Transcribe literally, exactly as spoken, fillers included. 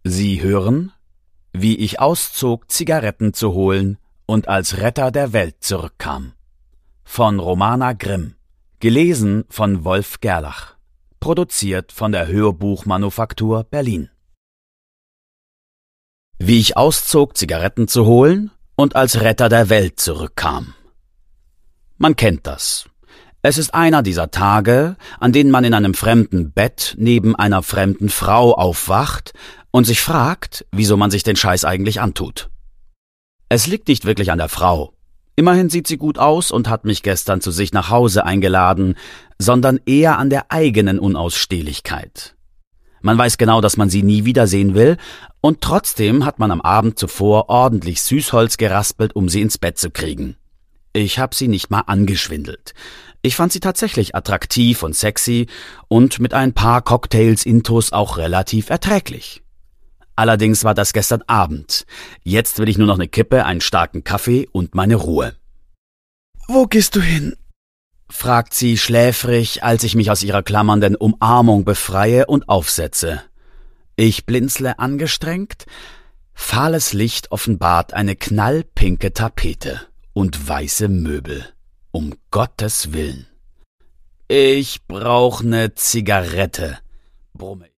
Sie hören, wie ich auszog, Zigaretten zu holen und als Retter der Welt zurückkam. Von Romana Grimm. Gelesen von Wolf Gerlach. Produziert von der Hörbuchmanufaktur Berlin. Wie ich auszog, Zigaretten zu holen und als Retter der Welt zurückkam. Man kennt das. Es ist einer dieser Tage, an denen man in einem fremden Bett neben einer fremden Frau aufwacht und sich fragt, wieso man sich den Scheiß eigentlich antut. Es liegt nicht wirklich an der Frau. Immerhin sieht sie gut aus und hat mich gestern zu sich nach Hause eingeladen, sondern eher an der eigenen Unausstehlichkeit. Man weiß genau, dass man sie nie wiedersehen will, und trotzdem hat man am Abend zuvor ordentlich Süßholz geraspelt, um sie ins Bett zu kriegen. Ich hab sie nicht mal angeschwindelt. Ich fand sie tatsächlich attraktiv und sexy und mit ein paar Cocktails intus auch relativ erträglich. Allerdings war das gestern Abend. Jetzt will ich nur noch eine Kippe, einen starken Kaffee und meine Ruhe. »Wo gehst du hin?« fragt sie schläfrig, als ich mich aus ihrer klammernden Umarmung befreie und aufsetze. Ich blinzle angestrengt. Fahles Licht offenbart eine knallpinke Tapete und weiße Möbel. Um Gottes Willen. »Ich brauch ne Zigarette«, brumme ich.